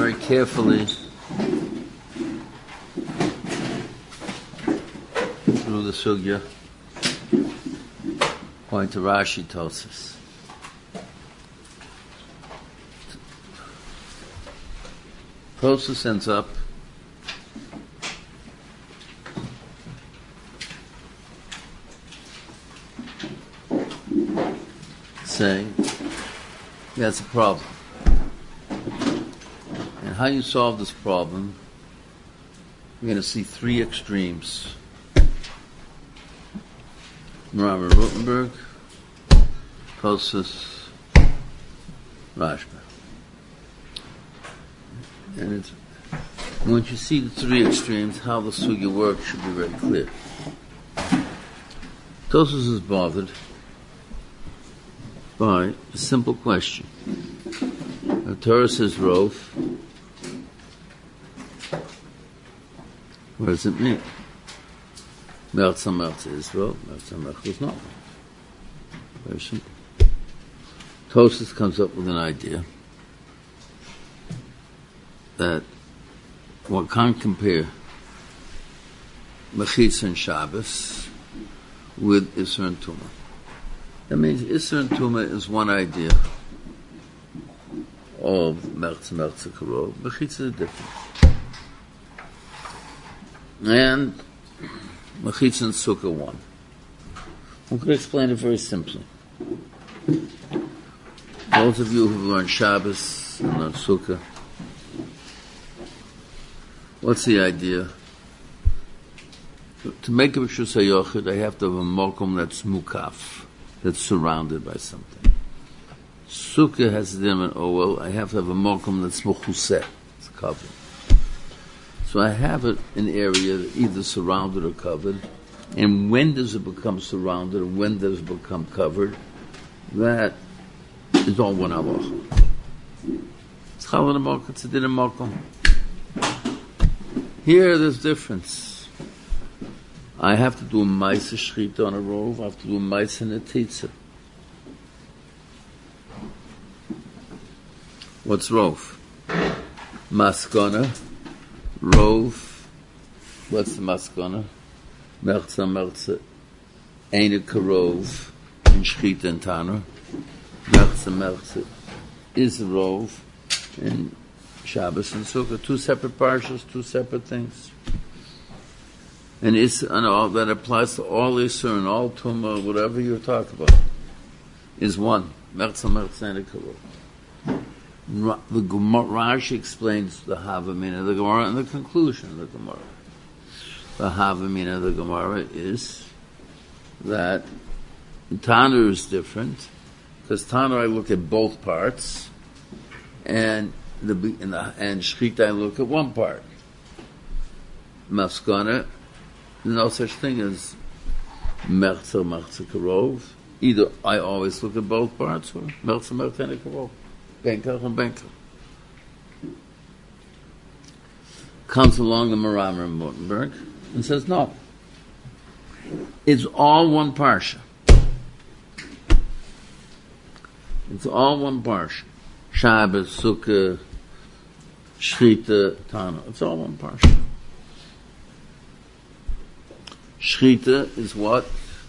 very carefully through the sugya. Point to Rashi tells us. Tosfos ends up saying that's a problem. And how you solve this problem, you're going to see three extremes. Rambam Rutenberg, Tosfos, Rashba. And it's, once you see the three extremes, how the sugya works should be very clear. Tosfos is bothered by a simple question. The Torah says rov. What does it mean? Meltzer is rov, Meltzer is not. Very simple. Tosfos comes up with an idea that one can't compare Mechitza and Shabbos with Isser and Tumah. That means Isser and Tumah is one idea of Meltzer Karov. Mechitza is different. And Mechitza and Sukkah one. One could explain it very simply. Those of you who've learned Shabbos and learned Sukkah, what's the idea? To make a Rishus HaYochid, I have to have a mokum that's mukaf, that's surrounded by something. Sukkah has a dim and well, I have to have a mokum that's mechuseh, it's covered. So I have it in an area either surrounded or covered. And when does it become surrounded and when does it become covered? That is all one halacha. It's challah mokum, it's a din mokum. Here there's difference. I have to do a ma'aseh shechita on a rov, I have to do a ma'aseh netitza. What's rov? Maskana, rov. What's the maskana? Meltzer, Eine Karov, in Shechita and Tanur. Meltzer is a rov, and Shabbos and Sukkah, two separate parshas, two separate things. And all that applies to all Isser and all Tumah, whatever you talk about, is one. Meltzer and Karov. The Rashi explains the Havamina of the Gemara and the conclusion of the Gemara. The Havamina of the Gemara is that Tanur is different, because Tanur I look at both parts, and Shechita I look at one part. Maskana, no such thing as Meltzer Karov. Either I always look at both parts, or Meltzer Karov. Benkach and Benkach. Comes along the Rambam Rutenberg and says, no. It's all one parsha. It's all one parsha. Shabbos, Sukkah, Shechita, Tanur. It's all one parsha. Shechita is what?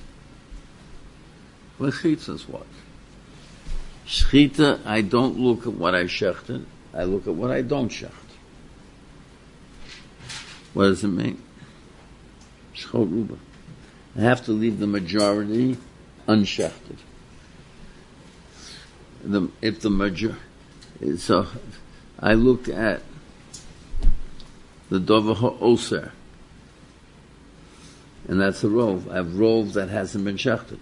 Mechitza is what? Shechita, I don't look at what I shechted, I look at what I don't shecht. What does it mean? Shchot Ruba. I have to leave the majority unshechted. So I look at the Dover HaOser, and that's a rov. I have rov that hasn't been shechted.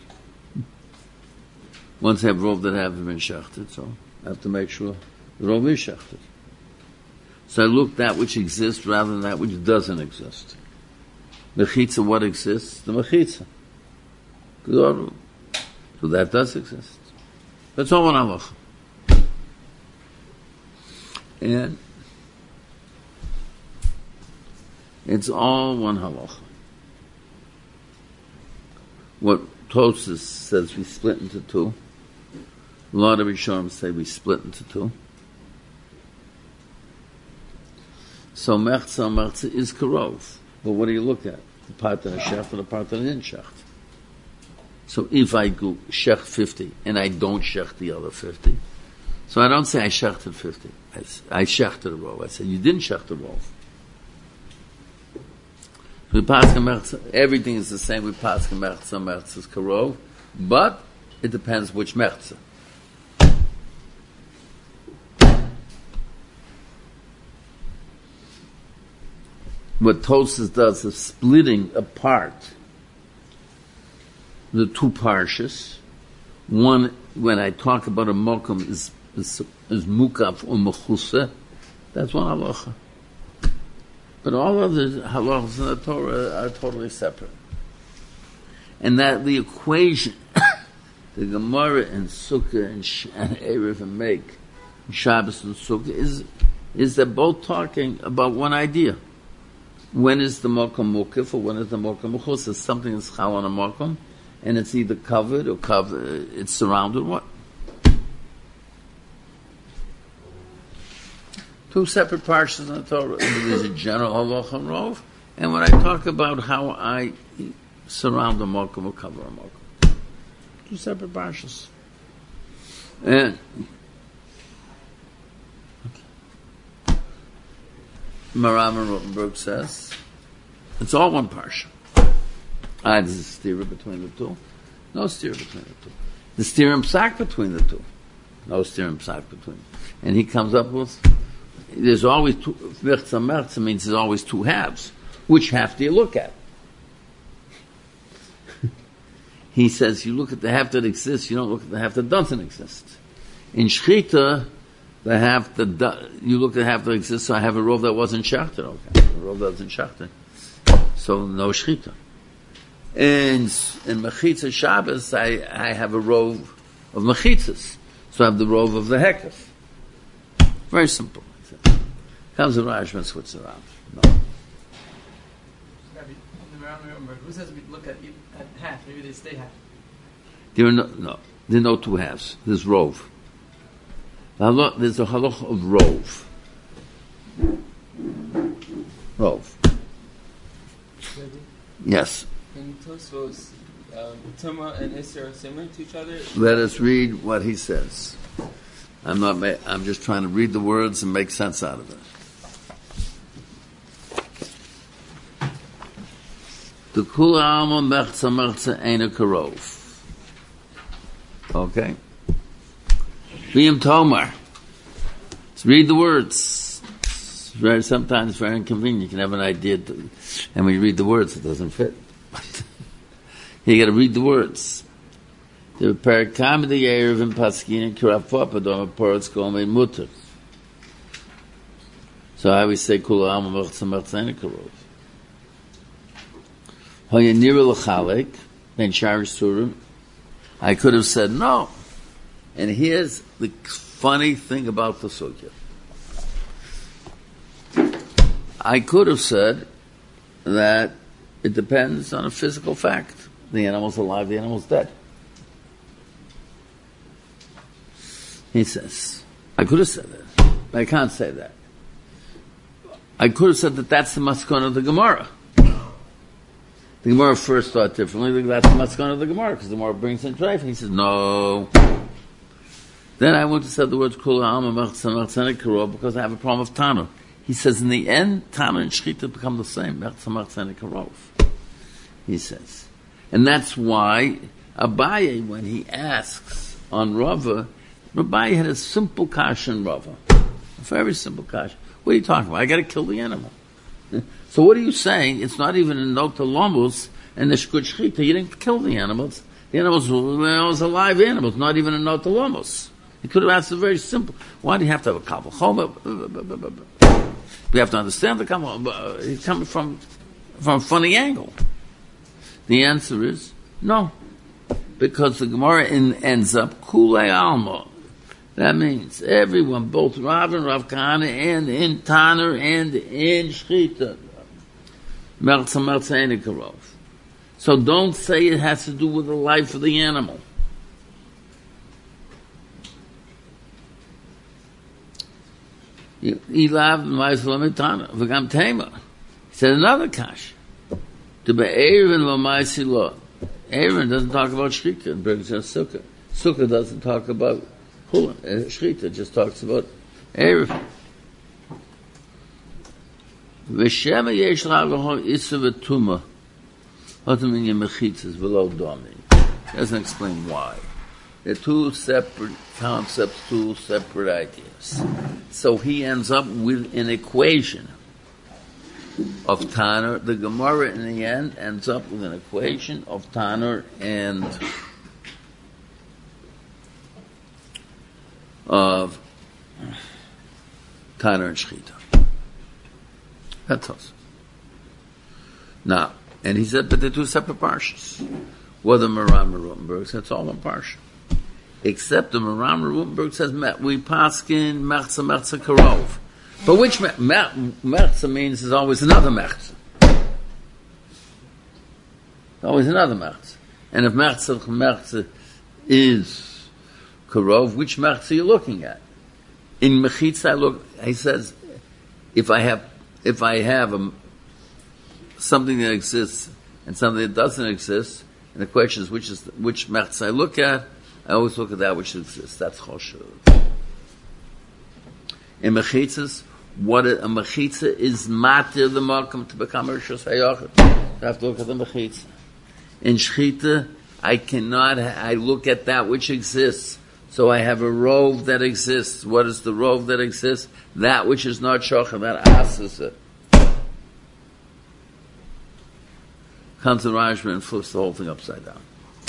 Once I have rov that haven't been shechted, so I have to make sure the rov is shechted. So I look that which exists rather than that which doesn't exist. Mechitza, what exists? The mechitza. So that does exist. That's all one halacha. And it's all one halacha. What Tosfos says we split into two. A lot of Rishonim say we split into two. So Mertza is Karov. But what do you look at? The part that I shecht or the part that I didn't shecht? So if I go shecht 50 and I don't shecht the other 50, so I don't say I shechted 50. I shechted a rov. I say you didn't shecht the rov. We pass Mertza, everything is the same. We pass Mertza is Karov, but it depends which Mertza. What Tosfos does is splitting apart the two parshas. One, when I talk about a mokum, is mukaf or mechusa. That's one halacha. But all other halachas in the Torah are totally separate. And that the equation, the Gemara and Sukkah and Erev and Make, and Shabbos and Sukkah, is they're both talking about one idea. When is the mokum mukif or when is the mokum mechus? It's something that's chal on a mokum, and it's either covered or it's surrounded. What? Two separate parshas in the Torah. There's a general halacha and rov, and when I talk about how I surround a mokum or cover a mokum, two separate parshas. And Maram and Rotenberg says it's all one parsha. There's a stira between the two. No stira between the two. The stira psak between the two. No stira psak between. And he comes up with there's always two. Mertza means there's always two halves. Which half do you look at? He says you look at the half that exists. You don't look at the half that doesn't exist. In Shechita, the half that you look at half that exists. So I have a rov that wasn't shachted. Okay, a rov that wasn't shachted. So no shchita. In mechitza Shabbos, I have a rov of mechitzas. So I have the rov of the hekef. Very simple. Comes a Rashba and switches around. No. Who says we look at half? Maybe they stay half. There are no two halves. There's rov. There's a halach of rov. Rov. Yes. In Tosfos, Tumah and Isser are similar to each other? Let us read what he says. I'm just trying to read the words and make sense out of it. The kula alma mertza eina karov. Okay. V'im tomar. Let's read the words. It's sometimes very inconvenient. You can have an idea, and when you read the words, it doesn't fit. You got to read the words. The parakam of the Erev in Paskin and Kirafop Adom Porotz Golmei Mutter. So I always say Kula Alma Mertza Eina Karov. Hoyanira L'Chalek Ben Shar Surim. I could have said no. And here's the funny thing about the sugya. I could have said that it depends on a physical fact. The animal's alive, the animal's dead. He says, I could have said that, but I can't say that. I could have said that that's the maskon of the Gemara. The Gemara first thought differently. That's the maskon of the Gemara because the Gemara brings in treif. He says, no. Then I went to say the words Kula Alma Mertza Karov because I have a problem of Tana. He says in the end, Tana and Shechita become the same. Mertza Karov. He says. And that's why Abaye, when he asks on Rava, Abaye had a simple kasha in Rava. A very simple kasha. What are you talking about? I got to kill the animal. So what are you saying? It's not even in Not Lomus and the Shkut Shechita. You didn't kill the animals. The animals were alive animals, not even in Not Lomus. He could have asked it very simple. Why do you have to have a Kavul Choma? We have to understand the Kavul. He's coming from a funny angle. The answer is no. Because the Gemara ends up Kulei Alma. That means everyone, both Rav and Rav Kahana, and in Tanner and in Shechita. Mertza Eina Karov. So don't say it has to do with the life of the animal. Ilav Ma'aseh Lamitana V'gam Tema. He said another kash. To be Aaron L'Ma'aseh Lo. Aaron doesn't talk about Shechita and brings us Sukkah. Sukkah doesn't talk about Shechita, just talks about Aaron. V'shema yesh l'hagahon Issa v'tuma Hotam in Yemechitzas below Domi. Doesn't explain why. They're two separate concepts, two separate ideas. So he ends up with an equation of Tanur. The Gemara in the end ends up with an equation of Tanur and of Tanur and Shechita. That's us. Now, and he said, but they're two separate parshas. What the Maram Rutenberg says, it's all one parsha. Except the Maram Rutenberg says, we paskin mechza karov. But which mechza means is always another mechza. Always another mechza. And if mechza is karov, which mechza are you looking at? In mechitza, he says, if I have something that exists and something that doesn't exist, and the question is which mechza I look at, I always look at that which exists. That's choshev. In mechitzas, what a mechitza is matir the makom to become a rishus hayachid. I have to look at the mechitza. In shechita, I look at that which exists. So I have a rove that exists. What is the rove that exists? That which is not shochem, that asses it. Comes to Rashba and flips the whole thing upside down.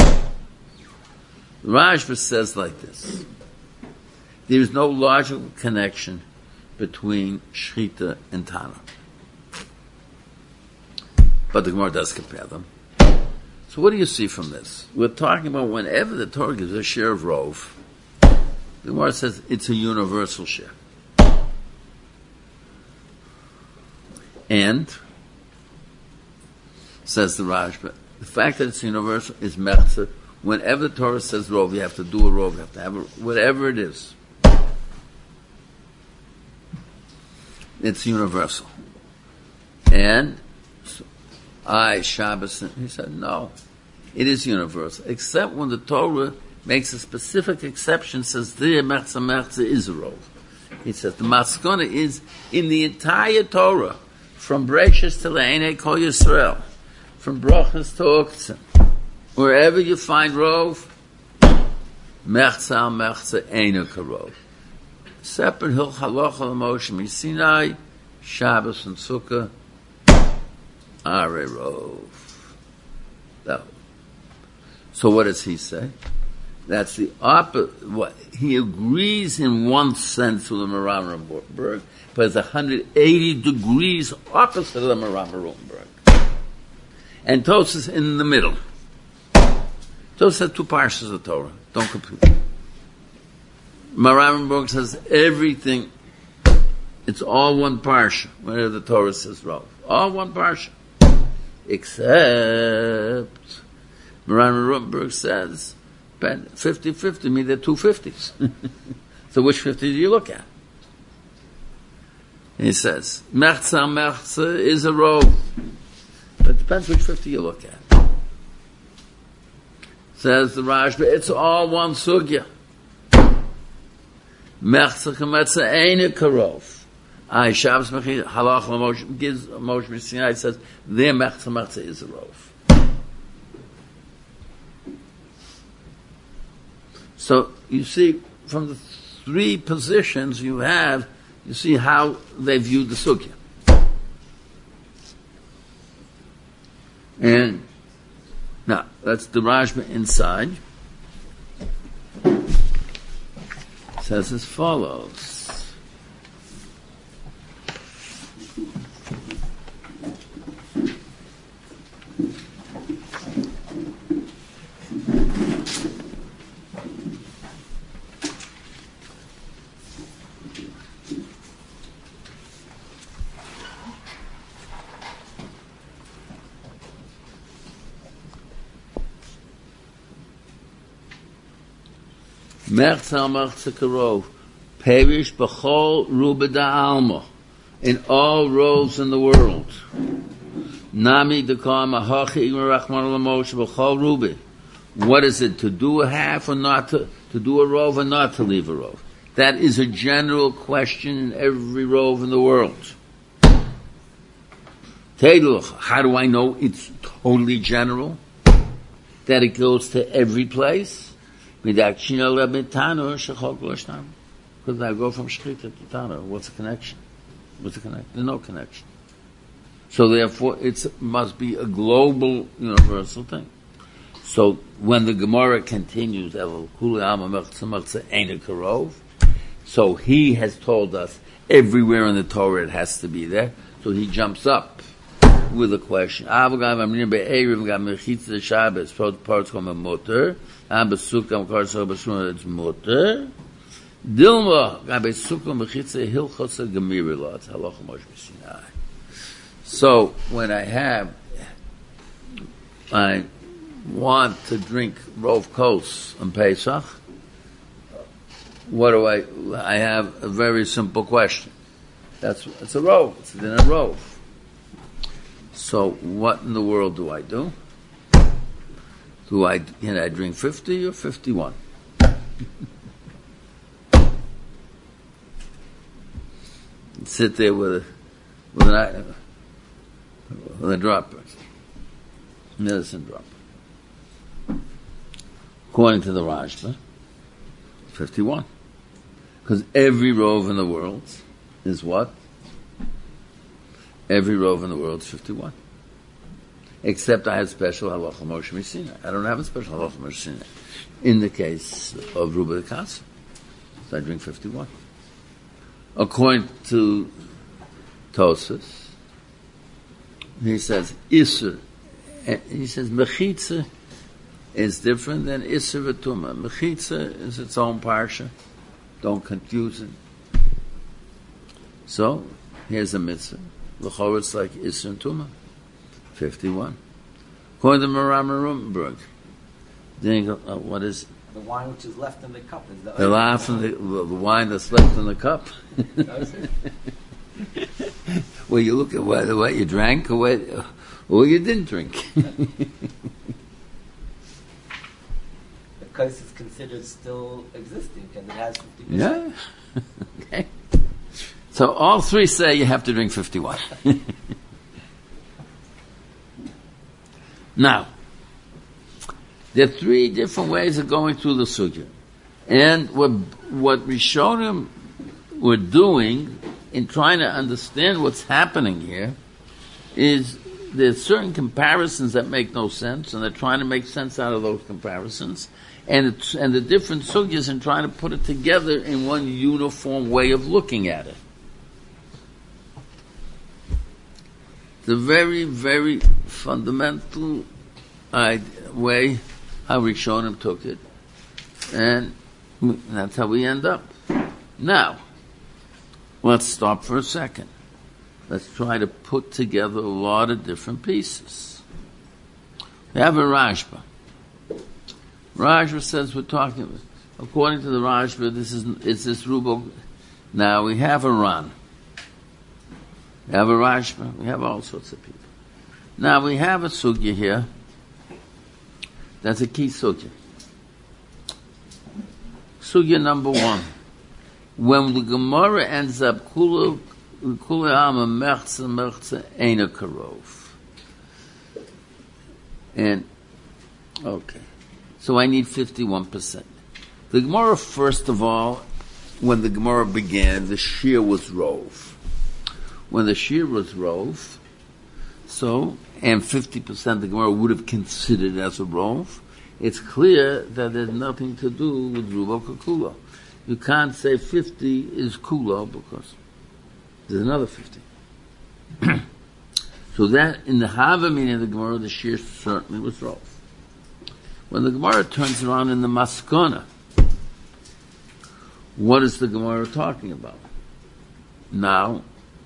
Rashba says like this. There is no logical connection between Shechita and Tana. But the Gemara does compare them. So what do you see from this? We're talking about whenever the Torah gives a share of rove, the Gemara says it's a universal share. And, says the Rashba, the fact that it's universal is mechza. Whenever the Torah says rove, you have to do a rove, you have to have whatever it is. It's universal. And Shabbos, he said, no, it is universal. Except when the Torah makes a specific exception, says, there, mechza is a rove. He says, the maskona is in the entire Torah, from Bereshis to Le'enei Kol Yisrael, from Brachas to Uktzin. Wherever you find rove, mechza eina karov. Separate hil halacha l'Moshe Sinai, Shabbos and Sukkah, are rove. No. So what does he say? That's the opposite. What he agrees in one sense with the Maram Rutenberg, but it's 180 degrees opposite of the Maram Rutenberg. And Tosas in the middle. Those are two parshas of Torah. Don't compute. Maram Rutenberg says everything, it's all one parsha, whenever the Torah says rov. All one parsha. Except, Maram Rutenberg says, 50-50 mean they're two 50s. So which 50 do you look at? He says, mechza is a rov. But it depends which 50 you look at. Says the Rashba, it's all one sugya. Mechza kametza eina karov. Shabbos mechid halach l'Moshe gives Moshe Sinai says their mechza is a rov. So you see from the three positions you have, you see how they view the sugya. And now, that's the Rashba inside. It says as follows. Mechza karov. Perish b'chol ruba da'alma, in all rows in the world. Nami dekama hachi rachman l'moshe b'chol ruba. What is it, to do a half or not to do a rove or not to leave a rove? That is a general question in every rove in the world. How do I know it's totally general? That it goes to every place? Because I go from Shechita to Tana. What's the connection? There's no connection. So therefore, it must be a global, universal thing. So when the Gemara continues, so he has told us everywhere in the Torah it has to be there. So he jumps up with a question. It's motor. Dilma gabe sukkah mechitza hilchos gemira. It's halacha Moshe Sinai. So when I want to drink Rov Kos on Pesach, what do I have a very simple question. It's a Rov. It's in a Rov. So what in the world do I do? Can I drink 50 or 51? Sit there with a dropper, medicine dropper. According to the Rashba, 51. Because every rove in the world is what? Every rove in the world is 51. Except I have special halacha Moshe Sinai. I don't have a special halacha Moshe Sinai. In the case of Ruba Kasa, so I drink 51. According to Tosas, he says Isser. He says Mechitza is different than Isser v'Tumah. Mechitza is its own parsha. Don't confuse it. So here's a mitzvah. L'chor it's like Isser and Tumah. 51. According to Maram Rumberg, what is the wine which is left in the cup? Is the wine that's left in the cup. Well, you look at what you drank or you didn't drink. Because it's considered still existing and it has 50%. Yeah. Okay. So all three say you have to drink 51. Now, there are three different ways of going through the sugya. And what Rishonim were doing in trying to understand what's happening here is there's certain comparisons that make no sense, and they're trying to make sense out of those comparisons, and the different sugyas and trying to put it together in one uniform way of looking at it. The very, very fundamental way how Rishonim took it, and that's how we end up. Now, let's stop for a second. Let's try to put together a lot of different pieces. We have a Rashba. Rashba says according to the Rashba, it's this Rubo. Now we have a Ran. We have a Rashba. We have all sorts of people. Now we have a sugya here. That's a key sugya. Sugya number 1. When the Gemara ends up kula ama merza ein a karov. And okay, so I need 51%. The Gemara, first of all, when the Gemara began, the shear was rov. When the shear was rov, and 50% the Gemara would have considered as a rov, it's clear that there's nothing to do with Rubo Kula. You can't say 50 is Kula because there's another 50. So that, in the Hava meaning of the Gemara, the shear certainly was rov. When the Gemara turns around in the Maskana, what is the Gemara talking about? Now,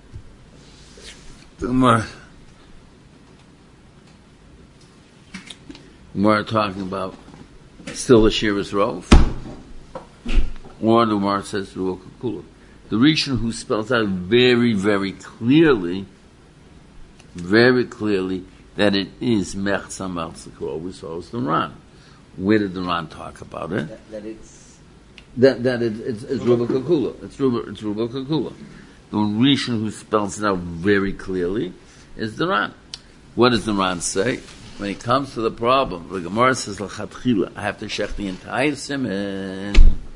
the Gemara talking about still the shear is rov, or the Gemara says Ruach Kula. The Rishon who spells out very, very clearly, that it is Mechza Melza Karov, we saw is the Ran. Where did the Ran talk about it? That it's It's Ruba Kukula. It's Ruba Kukula. The Rishon who spells it out very clearly is the Ran. What does the Ran say? When it comes to the problem, the Gemara says, L'chatchila, I have to check the entire siman.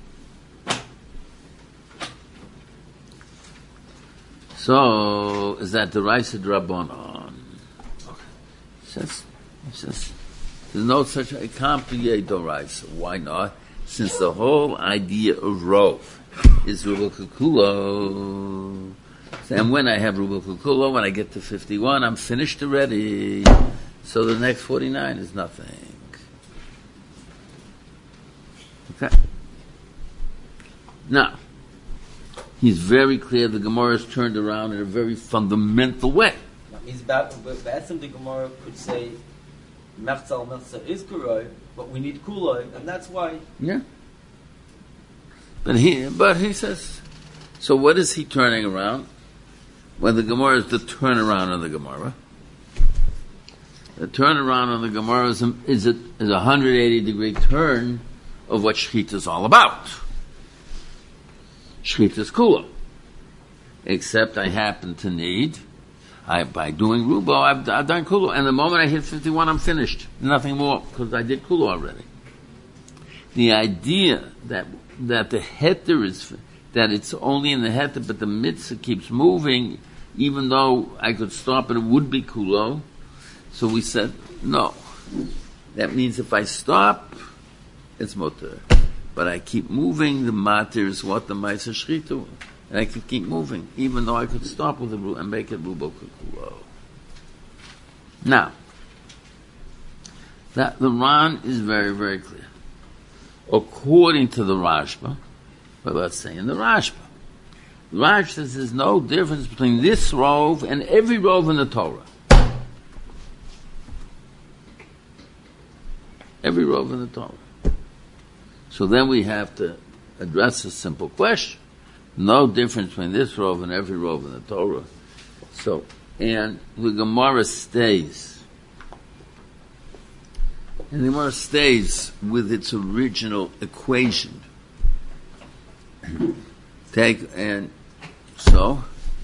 So, is that the Raisa Drabonon? Okay. It says, there's no such, it can't be a Doraisa. Why not? Since the whole idea of Rov is Ruba Kukulo. And when I have Ruba Kukulo, when I get to 51, I'm finished already. So the next 49 is nothing. Okay. Now, he's very clear the Gemara is turned around in a very fundamental way. That means Ba'atzim the Gemara could say Mechza Melza is Kuroi, but we need Kuloi, and that's why. Yeah. But he says, so what is he turning around? When the Gemara is the turnaround of the Gemara. The turnaround on the Gemara is a 180-degree turn of what Shechita is all about. Shechita is Kula. Except I happen to need, by doing Rubo, I've done Kula. And the moment I hit 51, I'm finished. Nothing more, because I did Kula already. The idea that the heter is, that it's only in the heter, but the mitzvah keeps moving, even though I could stop and it would be Kulo. So we said, no. That means if I stop, it's motor. But I keep moving, the matter is what the Maisa Shchitu. And I can keep moving, even though I could stop with the Rubo and make it Rubo Kukulo. Now, that the Ran is very, very clear. According to the Rashba, but let's say in the Rashba, Rash says there's no difference between this rove and every rove in the Torah. Every rove in the Torah. So then we have to address a simple question. No difference between this rove and every rove in the Torah. So, and the Gemara stays. And the Gemara stays with its original equation. So,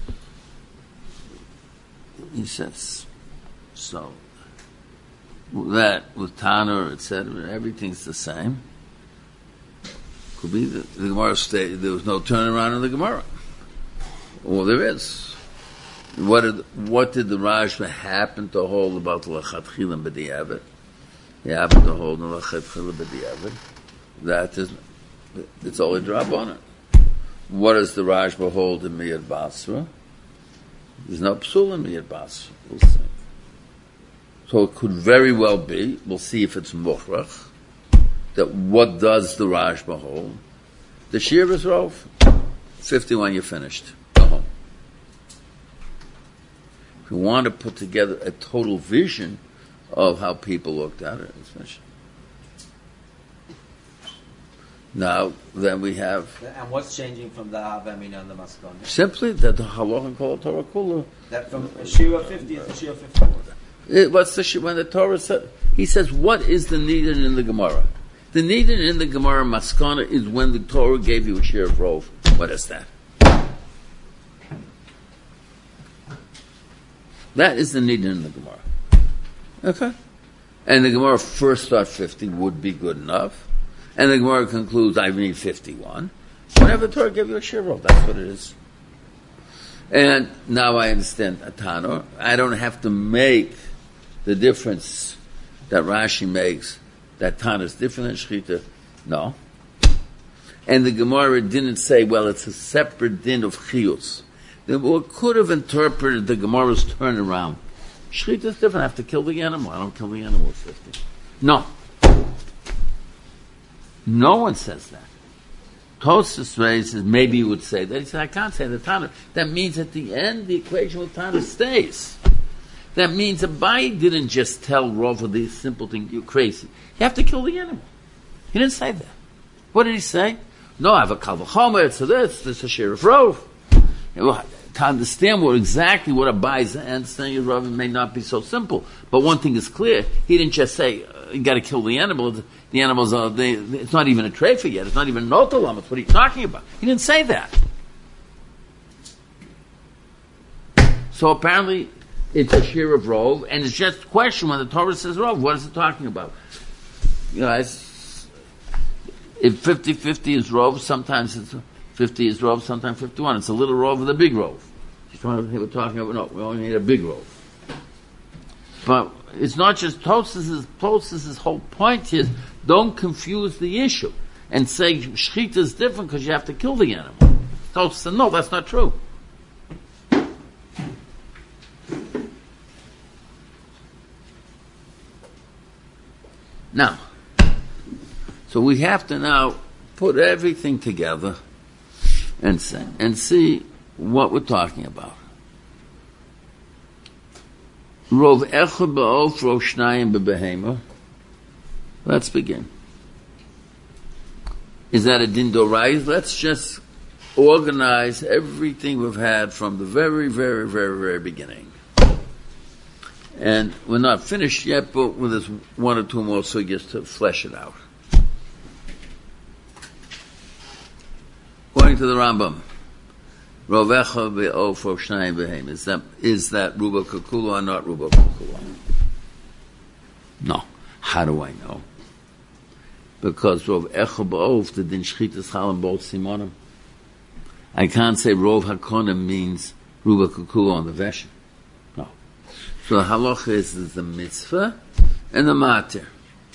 he says, so, that with Tanur, etc., everything's the same. Could be the Gemara stated there was no turnaround in the Gemara. Well, there is. What did the Rashba happen to hold about the Lachatchila and B'diavad? He happened to hold the Lachatchila B'diavad. That is, it's only drop on it. What does the Rashba hold in Miyad Basra? There's no psul in Miyad Basra. We'll see. So it could very well be, we'll see if it's Mukhrach, that what does the Rashba hold? The Shir is Rov. 51, you're finished. Go home. If you want to put together a total vision of how people looked at it, it's finished. Now, then we have... And what's changing from the Havamina and the Maskon? Simply that the Halach called Torah Kula. That from Shira 50 to Shira 54. What's the when the Torah said? He says, what is the needed in the Gemara? The needed in the Gemara Maskana is when the Torah gave you a share of Rov. What is that? That is the needed in the Gemara. Okay? And the Gemara first thought 50 would be good enough. And the Gemara concludes, I need 51. Whenever the Torah gave you a share of Rov, that's what it is. And now I understand Tanur. I don't have to make the difference that Rashi makes, that Tanur is different than Shechita. No. And the Gemara didn't say, well, it's a separate din of Chiyus. The Gemara could have interpreted the Gemara's turnaround. Shechita is different. I have to kill the animal. I don't kill the animal at 50. No. No one says that. Tosfos says, maybe you would say that. He said, I can't say the Tanur. That means at the end, the equation with Tanur stays. That means Abai didn't just tell Rova the simple thing, you're crazy. You have to kill the animal. He didn't say that. What did he say? No, I have a kal v'chomer, so this is a share of rov. To understand exactly what Abai and saying is Rav may not be so simple. But one thing is clear: he didn't just say you got to kill the animals. The animals are it's not even a treifa yet. It's not even notalam. What are you talking about? He didn't say that. So apparently, it's a share of rov, and it's just a question when the Torah says rov. What is it talking about? You know, if 50-50 is rov, sometimes it's 50 is rov, sometimes 51. It's a little rov with a big rov. We're talking about, no, we only need a big rov. But it's not just Tosfos' whole point is don't confuse the issue and say shechita is different because you have to kill the animal. Tosfos said, no, that's not true. Now, so we have to now put everything together and see what we're talking about. Rov echad ba'of, rov shnayim b'behema. Let's begin. Is that a din dorais? Let's just organize everything we've had from the very, very, very, very beginning. And we're not finished yet, but there's one or two more sugyas to flesh it out. According to the Rambam, Rovecha ve'of rov shnayim b'heim. Is that Ruba Kukula or not Ruba Kukula? No. How do I know? Because Rovecha b'of, the din shchitas chalam both simonim. I can't say Rov Hakonim means Ruba Kukula on the Vesha. No. So the halacha is the mitzvah and the matir.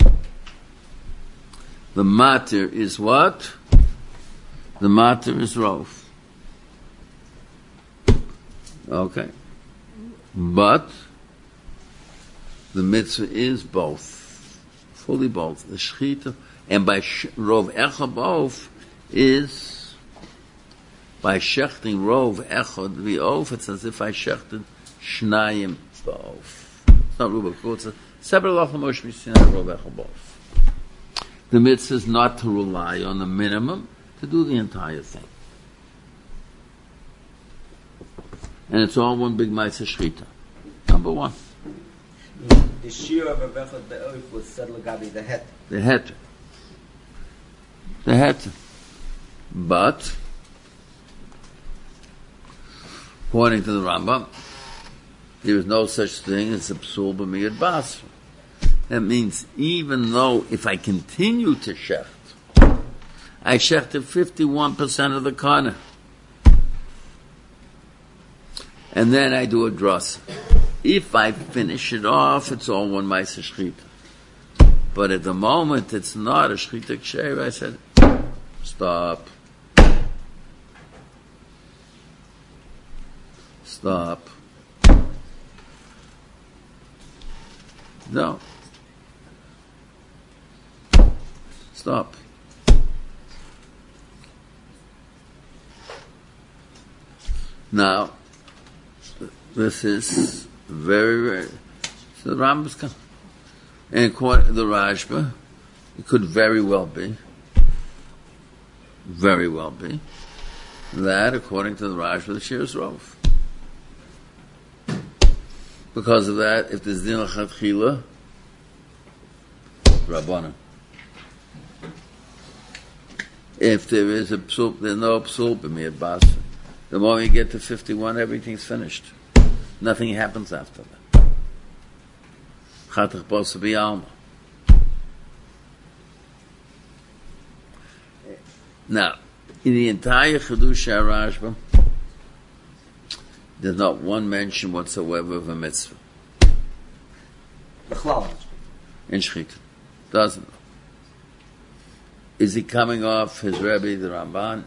The matir is what? The matir is Rov. Okay. But the mitzvah is both. Fully both. The shechita, and by Rov Echad B'of is by shechting Rov Echad B'of, it's as if I shechted Shnayim B'of. It's not Ruba Kukula, it's a separate law from Moshe Sinai Rov Echad B'of. The mitzvah is not to rely on the minimum, to do the entire thing. And it's all one big Ma'aseh Shechita. Number one. The shir of Echad B'of was said Lagabi the het. The het. The het. But, according to the Rambam, there is no such thing as a psul b'miyad basra. That means even though if I continue to shecht, I shechted 51% of the kana. And then I do a drasa. If I finish it off, it's all one Ma'aseh Shechita. But at the moment, it's not a Shechita Ksheira. I said, stop. Stop. No. Stop. Now, this is very, very, so the Rambam's come. And according to the Rashba, it could very well be, that according to the Rashba, the shir is Rov. Because of that, if there's din l'chatchila, Rabbanan. If there is a psul, there's no psul b'miyad basra. The moment you get to 51, everything's finished. Nothing happens after that. Chatach bosa b'yalma. Now, in the entire Chidush HaRashba, there's not one mention whatsoever of a mitzvah. In Shechita. Doesn't. Is he coming off his Rebbe, the Ramban?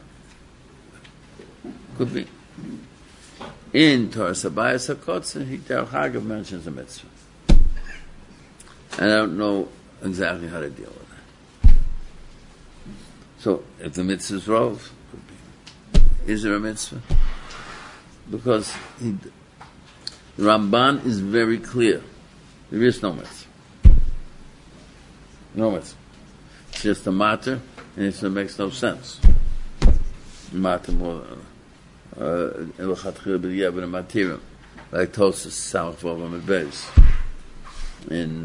Could be. In Torah Sabayas HaKotzer, he Derech Hagav mentions a mitzvah. And I don't know exactly how to deal with that. So, if the mitzvah is Rov, could be. Is there a mitzvah? Because the Ramban is very clear. There is no mitzvah. No mitzvah. It's just a matter, and it makes no sense. Matter more, L'chatchila b'diavad matirim, like Tosas Samach Vav Amud Beis. In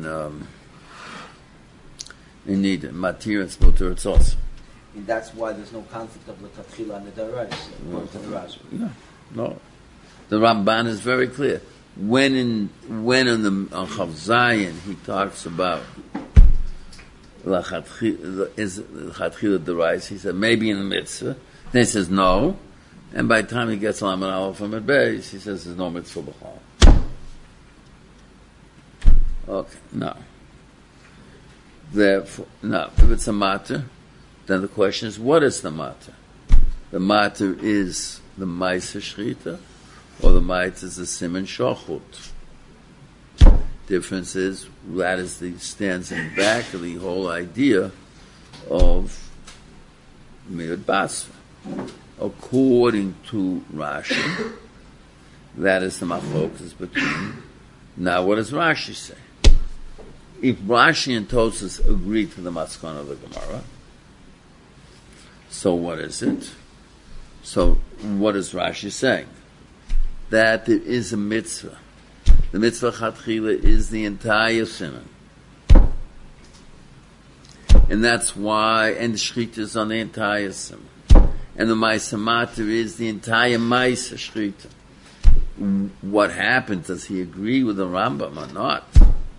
need materials mutter it's also. And that's why there's no concept of l'katchila and the darais, according to the Rashi. No. The Ramban is very clear. When on Chav Zayin he talks about l'chatchila darais, he said maybe in the mitzvah. Then he says no, and by the time he gets Lamed Aleph from Beis, he says there's no mitzvah b'chol. Okay, no. Therefore, no. If it's a matter, then the question is, what is the matter? The matter is the Ma'aser Shechita, or the matter is the Siman Shachut. Difference is that stands in back of the whole idea of Miyud Basra. According to Rashi, that is the machlokas between. Now, what does Rashi say? If Rashi and Tosas agree to the Maskana of the Gemara, so what is it? So what is Rashi saying? That there is a mitzvah. The mitzvah Chatchila is the entire siman. And that's why, and the Shechita is on the entire siman. And the Ma'aser Mater is the entire Ma'aser Shechita. What happens? Does he agree with the Rambam or not?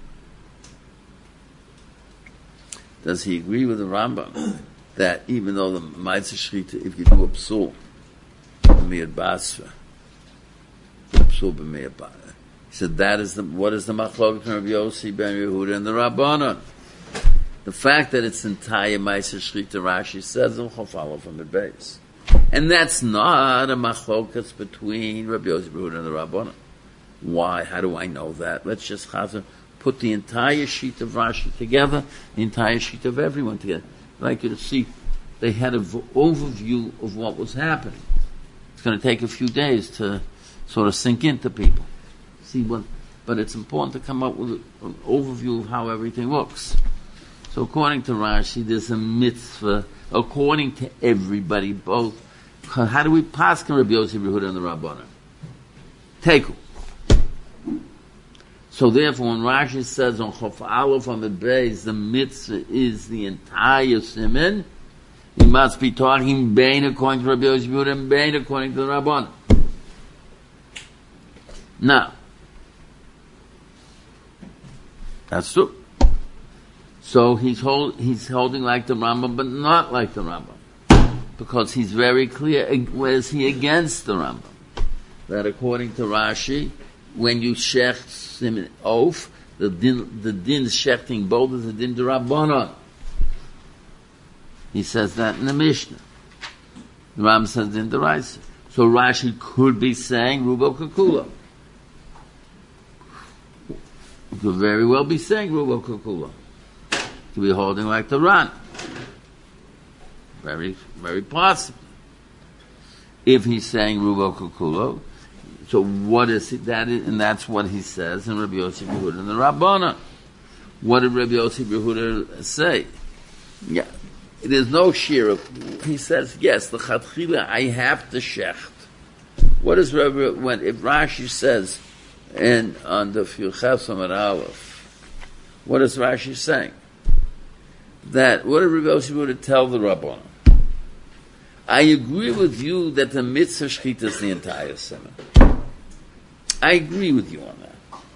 Does he agree with the Rambam that even though the Ma'aser Shechita, if you do a psul, b'miyad basra, psul b'miyad basra, he said that is what is the machlokes of Rabbi Yossi ben Yehuda and the Rabbanon? The fact that it's entire Ma'aser Shechita, Rashi says, will follow from the base. And that's not a machlokas between Rabbi Yossi ben Yehuda and the Rabbanon. Why? How do I know that? Let's just put the entire sheet of Rashi together, the entire sheet of everyone together. I'd like you to see, they had an overview of what was happening. It's going to take a few days to sort of sink into people. But it's important to come up with an overview of how everything looks. So according to Rashi, there's a mitzvah, according to everybody, both. How do we pass Rabbi Yossi ben Yehuda and the Rabbanan? Teku. So therefore, when Rashi says on Chof Aleph on the base, the mitzvah is the entire siman, he must be talking bein according to Rabbi Yossi ben Yehuda and bein according to the Rabbanan. Now, that's true. So he's holding like the Rambam, but not like the Rambam, because he's very clear. Where's he against the Rambam? That according to Rashi, when you shecht siman oaf, the din shechting both is the din d'Rabbanan. He says that in the Mishnah. The Rambam says din d'Oraisa. So Rashi could be saying Rubo Kukula. He could very well be saying Rubo Kukula. To be holding like the Ran. Very, very possible. If he's saying Rubo Kukulo, so what is it that is, and that's what he says in Rabbi Yossi ben Yehuda and the Rabbana. What did Rabbi Yossi ben Yehuda say? Yeah. There's no shir. He says, yes, the Chatchila, I have to shecht. What is Rabbi, if Rashi says, and on the Fiuchas Amar Aleph, what is Rashi saying? That, what did Rabbi Yossi ben Yehuda tell the Rabbana? I agree with you that the mitzvah shechita is the entire siman. I agree with you on that.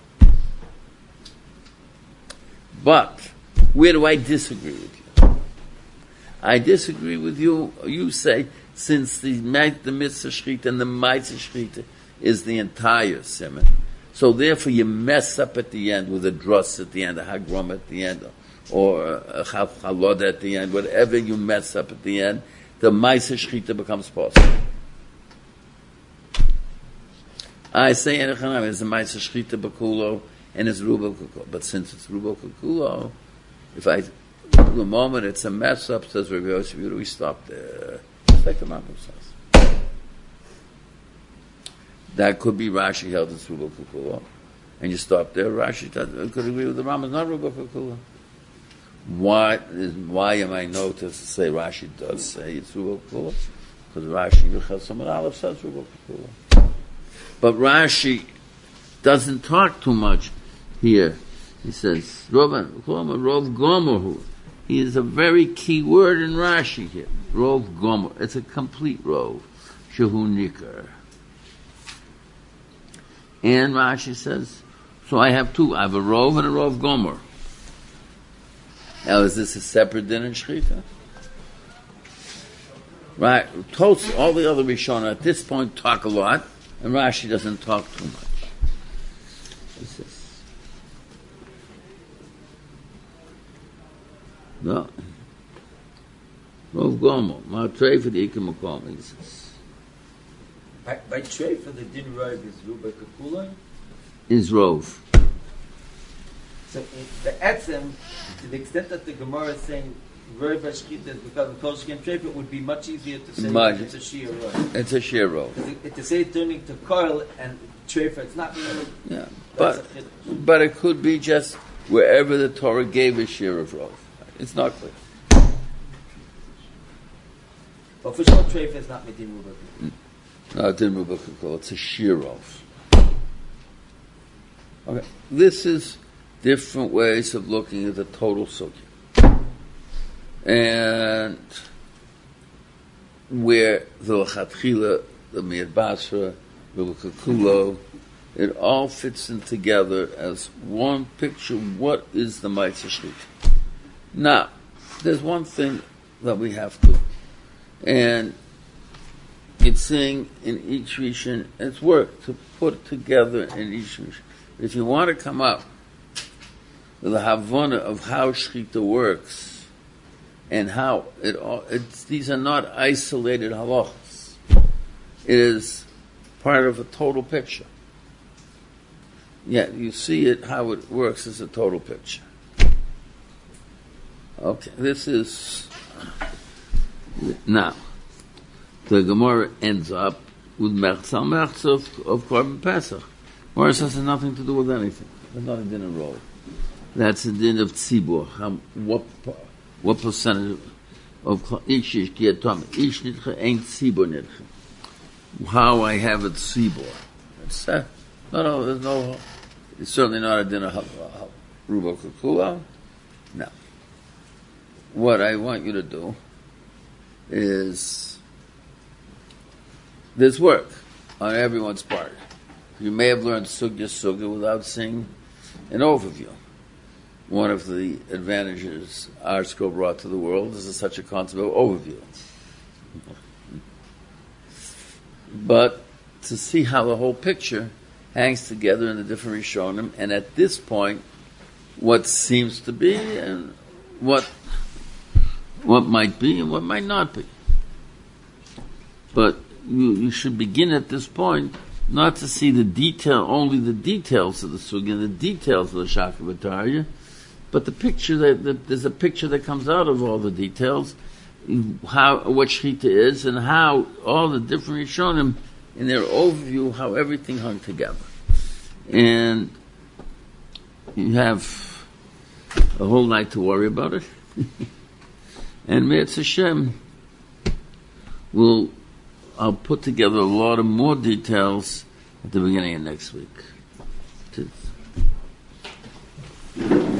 But, where do I disagree with you? I disagree with you. You say, since the mitzvah shechita and the ma'aser shechita is the entire siman, so therefore you mess up at the end with a dross at the end, a hagrom at the end, or a chalod at the end, whatever you mess up at the end, the ma'aser shechita becomes possible. I say Enechanam is the ma'aser shechita b'kulo and it's rubo kukulo. But since it's rubo kukulo, if the moment it's a mess up, says Rabbi Yossi ben Yehuda, we stop there. Just like the Rambam says. That could be Rashi held it's rubo kukulo, and you stop there. Rashi could agree with the Rambam, it's not rubo kukulo. Why am I noticed to say Rashi does say it's rubo kukulo? because Rashi Yechel Samar Aleph says Ruba Kekula. But Rashi doesn't talk too much here. He says, Rov Gomer. He is a very key word in Rashi here. Rov Gomer. It's a complete Rov. Shehu Nikar. And Rashi says, so I have two. I have a Rov and a Rov Gomer. Now, is this a separate din in Shechita? Right. All the other Rishonim at this point talk a lot, and Rashi doesn't talk too much. What's this? No. Rov Gomer. Ma trei for the Ikim Makom. He says. By trei for the din Rov is Ruba Kekula? Is Rov. So the etzem, to the extent that the Gemara is saying Rov Hashchita is because of Kol Shkem Treif, it would be much easier to say that it's a Shia Rov. It's a Shia Rov. To say turning to Kol and Treif, it's not really. Yeah, but it could be just wherever the Torah gave a Shia of Rov. It's not clear. But for sure, Treif is not Medin Ruba. No, it didn't Ruba Kekula. It's a Shia Rov. Okay, this is different ways of looking at the total sugya. And where the Chatchila, the Miyad Basra, Ruba Kekula, it all fits in together as one picture. What is the Meitzah Shechita? Now, there's one thing that we have to, and it's saying in each Rishon, it's work to put together in each Rishon. If you want to come up with a Havana of how Shechita works and how these are not isolated halachas. It is part of a total picture. Yeah, you see it, how it works as a total picture. Okay, this is... Now, the Gemara ends up with Mertzah of Korban Pesach. Gemara says it has nothing to do with anything. There's not a din of roll. That's a din of tzibur. What percentage of each ish nitcha ain't tzibur nitcha. How I have it tzibur. It's it's certainly not a din of Ruba Kekula. No. What I want you to do is there's work on everyone's part. You may have learned sugya without seeing an overview. One of the advantages our school brought to the world is such a concept of overview. But to see how the whole picture hangs together in the different Rishonim, and at this point, what seems to be and what might be and what might not be. But you should begin at this point not to see only the details of the sugya, the details of the Shakavatariya, but the picture there's a picture that comes out of all the details, what Shechita is, and how all the different Rishonim in their overview, how everything hung together. And you have a whole night to worry about it. And Me'etz Hashem I'll put together a lot of more details at the beginning of next week.